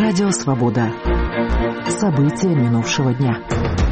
Радио «Свобода». События минувшего дня.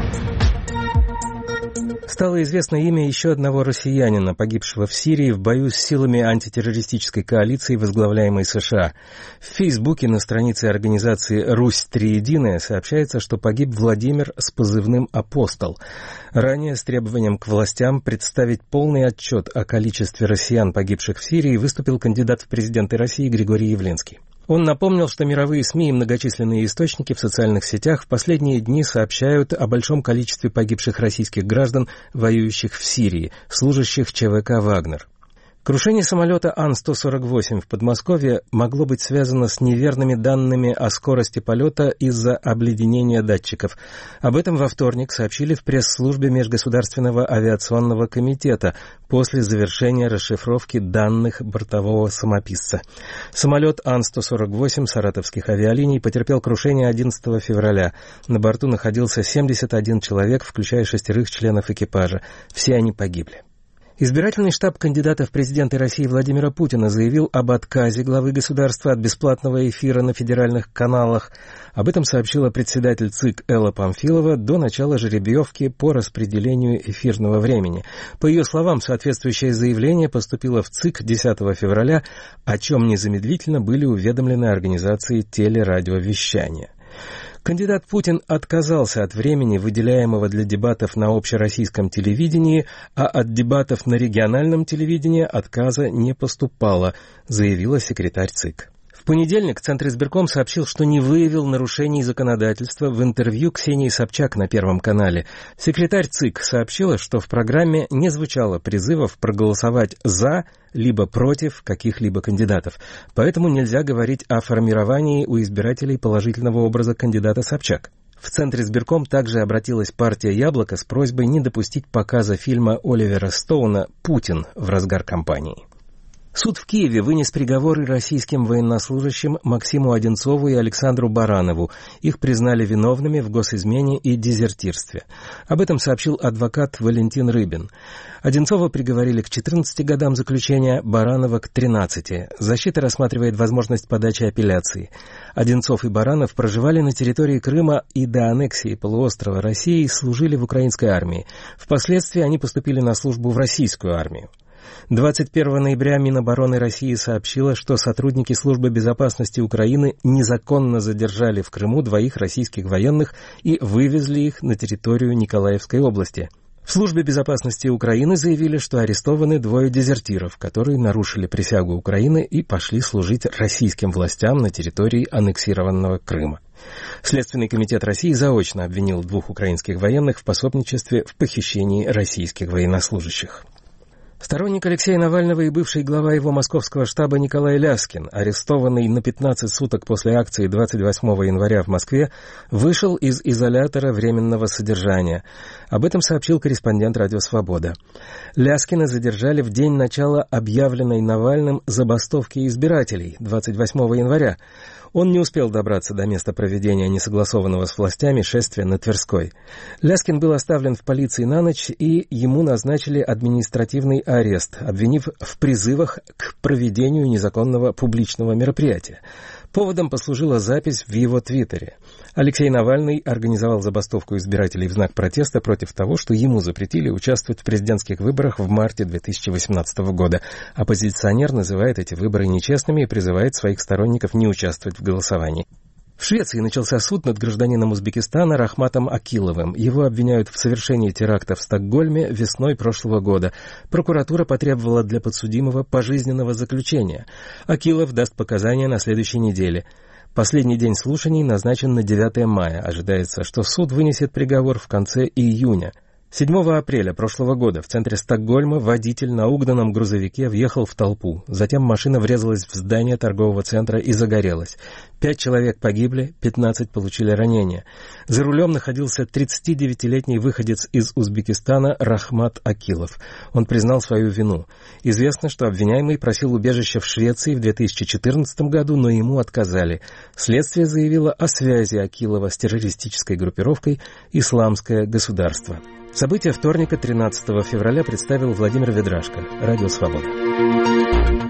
Стало известно имя еще одного россиянина, погибшего в Сирии в бою с силами антитеррористической коалиции, возглавляемой США. В Фейсбуке на странице организации «Русь Триединая» сообщается, что погиб Владимир с позывным «Апостол». Ранее с требованием к властям представить полный отчет о количестве россиян, погибших в Сирии, выступил кандидат в президенты России Григорий Явленский. Он напомнил, что мировые СМИ и многочисленные источники в социальных сетях в последние дни сообщают о большом количестве погибших российских граждан, воюющих в Сирии, служащих ЧВК «Вагнер». Крушение самолета Ан-148 в Подмосковье могло быть связано с неверными данными о скорости полета из-за обледенения датчиков. Об этом во вторник сообщили в пресс-службе Межгосударственного авиационного комитета после завершения расшифровки данных бортового самописца. Самолет Ан-148 саратовских авиалиний потерпел крушение 11 февраля. На борту находился 71 человек, включая 6 членов экипажа. Все они погибли. Избирательный штаб кандидата в президенты России Владимира Путина заявил об отказе главы государства от бесплатного эфира на федеральных каналах. Об этом сообщила председатель ЦИК Элла Памфилова до начала жеребьевки по распределению эфирного времени. По ее словам, соответствующее заявление поступило в ЦИК 10 февраля, о чем незамедлительно были уведомлены организации телерадиовещания. Кандидат Путин отказался от времени, выделяемого для дебатов на общероссийском телевидении, а от дебатов на региональном телевидении отказа не поступало, заявила секретарь ЦИК. В понедельник Центризбирком сообщил, что не выявил нарушений законодательства в интервью Ксении Собчак на Первом канале. Секретарь ЦИК сообщила, что в программе не звучало призывов проголосовать «за» либо против каких-либо кандидатов. Поэтому нельзя говорить о формировании у избирателей положительного образа кандидата Собчак. В Центризбирком также обратилась партия «Яблоко» с просьбой не допустить показа фильма Оливера Стоуна «Путин» в разгар кампании. Суд в Киеве вынес приговоры российским военнослужащим Максиму Одинцову и Александру Баранову. Их признали виновными в госизмене и дезертирстве. Об этом сообщил адвокат Валентин Рыбин. Одинцова приговорили к 14 годам заключения, Баранова к 13. Защита рассматривает возможность подачи апелляции. Одинцов и Баранов проживали на территории Крыма и до аннексии полуострова России служили в украинской армии. Впоследствии они поступили на службу в российскую армию. 21 ноября Минобороны России сообщила, что сотрудники Службы безопасности Украины незаконно задержали в Крыму 2 российских военных и вывезли их на территорию Николаевской области. В Службе безопасности Украины заявили, что арестованы 2 дезертиров, которые нарушили присягу Украины и пошли служить российским властям на территории аннексированного Крыма. Следственный комитет России заочно обвинил 2 украинских военных в пособничестве в похищении российских военнослужащих. Сторонник Алексея Навального и бывший глава его московского штаба Николай Ляскин, арестованный на 15 суток после акции 28 января в Москве, вышел из изолятора временного содержания. Об этом сообщил корреспондент «Радио Свобода». Ляскина задержали в день начала объявленной Навальным забастовки избирателей 28 января. Он не успел добраться до места проведения несогласованного с властями шествия на Тверской. Ляскин был оставлен в полиции на ночь, и ему назначили административный арест, обвинив в призывах к проведению незаконного публичного мероприятия. Поводом послужила запись в его твиттере. Алексей Навальный организовал забастовку избирателей в знак протеста против того, что ему запретили участвовать в президентских выборах в марте 2018 года. Оппозиционер называет эти выборы нечестными и призывает своих сторонников не участвовать в голосовании. В Швеции начался суд над гражданином Узбекистана Рахматом Акиловым. Его обвиняют в совершении теракта в Стокгольме весной прошлого года. Прокуратура потребовала для подсудимого пожизненного заключения. Акилов даст показания на следующей неделе. Последний день слушаний назначен на 9 мая. Ожидается, что суд вынесет приговор в конце июня. 7 апреля прошлого года в центре Стокгольма водитель на угнанном грузовике въехал в толпу. Затем машина врезалась в здание торгового центра и загорелась. 5 человек погибли, 15 получили ранения. За рулем находился 39-летний выходец из Узбекистана Рахмат Акилов. Он признал свою вину. Известно, что обвиняемый просил убежища в Швеции в 2014 году, но ему отказали. Следствие заявило о связи Акилова с террористической группировкой «Исламское государство». События вторника, 13 февраля, представил Владимир Ведрашко. Радио «Свобода».